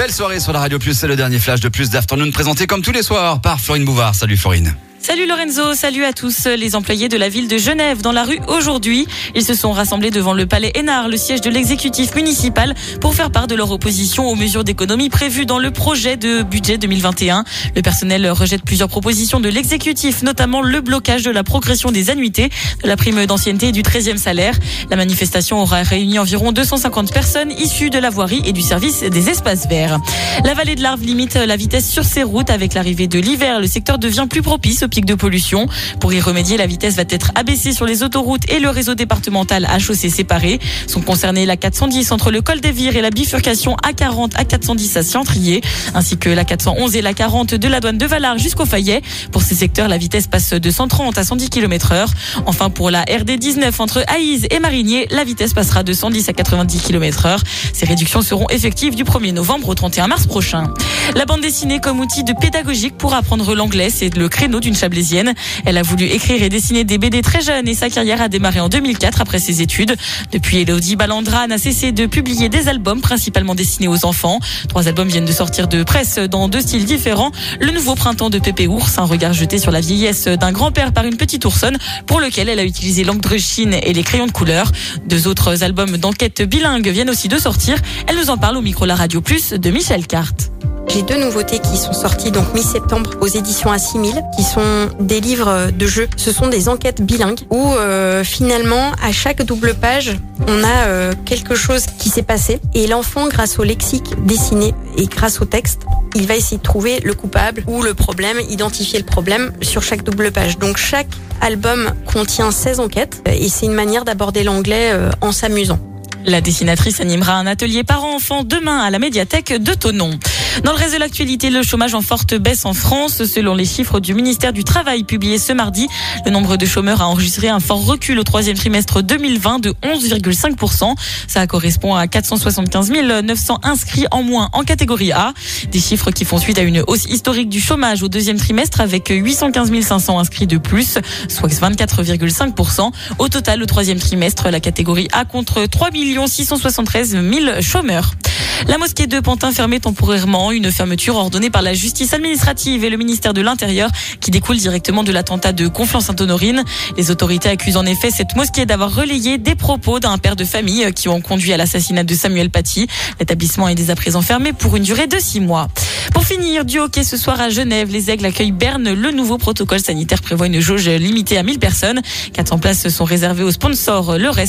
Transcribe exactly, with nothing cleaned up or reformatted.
Belle soirée sur la Radio Plus, c'est le dernier flash de Plus d'Afternoon présenté comme tous les soirs par Florine Bouvard. Salut Florine. Salut Lorenzo, salut à tous. Les employés de la ville de Genève dans la rue aujourd'hui. Ils se sont rassemblés devant le palais Hénard, le siège de l'exécutif municipal, pour faire part de leur opposition aux mesures d'économie prévues dans le projet de budget deux mille vingt et un. Le personnel rejette plusieurs propositions de l'exécutif, notamment le blocage de la progression des annuités, de la prime d'ancienneté et du treizième salaire. La manifestation aura réuni environ deux cent cinquante personnes issues de la voirie et du service des espaces verts. La vallée de l'Arve limite la vitesse sur ses routes. Avec l'arrivée de l'hiver, le secteur devient plus propice au pic de pollution. Pour y remédier, la vitesse va être abaissée sur les autoroutes et le réseau départemental à chaussées séparées. Sont concernés la quatre cent dix entre le col des Vires et la bifurcation A quarante à quatre cent dix à Ciantrier, ainsi que la quatre cent onze et la quarante de la douane de Valard jusqu'au Fayet. Pour ces secteurs, la vitesse passe de cent trente à cent dix kilomètres heure. Enfin, pour la R D dix-neuf entre Aïs et Marigné, la vitesse passera de cent dix à quatre-vingt-dix kilomètres heure. Ces réductions seront effectives du premier novembre au trente et un mars prochain. La bande dessinée comme outil de pédagogique pour apprendre l'anglais, c'est le créneau d'une Chablaisienne. Elle a voulu écrire et dessiner des B D très jeune et sa carrière a démarré en deux mille quatre après ses études. Depuis, Elodie Balandra n'a cessé de publier des albums principalement destinés aux enfants. Trois albums viennent de sortir de presse dans deux styles différents. Le nouveau printemps de Pépé Ours, un regard jeté sur la vieillesse d'un grand-père par une petite oursonne, pour lequel elle a utilisé l'encre de Chine et les crayons de couleur. Deux autres albums d'enquête bilingue viennent aussi de sortir. Elle nous en parle au micro La Radio Plus de Michel Carte. J'ai deux nouveautés qui sont sorties donc mi-septembre aux éditions A six mille, qui sont des livres de jeux. Ce sont des enquêtes bilingues où euh, finalement à chaque double page on a euh, quelque chose qui s'est passé et l'enfant, grâce au lexique dessiné et grâce au texte, il va essayer de trouver le coupable ou le problème, identifier le problème sur chaque double page. Donc chaque album contient seize enquêtes et c'est une manière d'aborder l'anglais euh, en s'amusant. La dessinatrice animera un atelier parents-enfants demain à la médiathèque de Thonon. Dans le reste de l'actualité, le chômage en forte baisse en France. Selon les chiffres du ministère du Travail publiés ce mardi, le nombre de chômeurs a enregistré un fort recul au troisième trimestre deux mille vingt de onze virgule cinq pour cent. Ça correspond à quatre cent soixante-quinze mille neuf cents inscrits en moins en catégorie A. Des chiffres qui font suite à une hausse historique du chômage au deuxième trimestre avec huit cent quinze mille cinq cents inscrits de plus, soit vingt-quatre virgule cinq pour cent. Au total, au troisième trimestre, la catégorie A compte trois millions six cent soixante-treize mille chômeurs. La mosquée de Pantin fermée temporairement, une fermeture ordonnée par la justice administrative et le ministère de l'Intérieur qui découle directement de l'attentat de Conflans-Sainte-Honorine. Les autorités accusent en effet cette mosquée d'avoir relayé des propos d'un père de famille qui ont conduit à l'assassinat de Samuel Paty. L'établissement est dès à présent fermé pour une durée de six mois. Pour finir, du hockey ce soir à Genève, les Aigles accueillent Berne. Le nouveau protocole sanitaire prévoit une jauge limitée à mille personnes. quatre cents places sont réservées aux sponsors. Le reste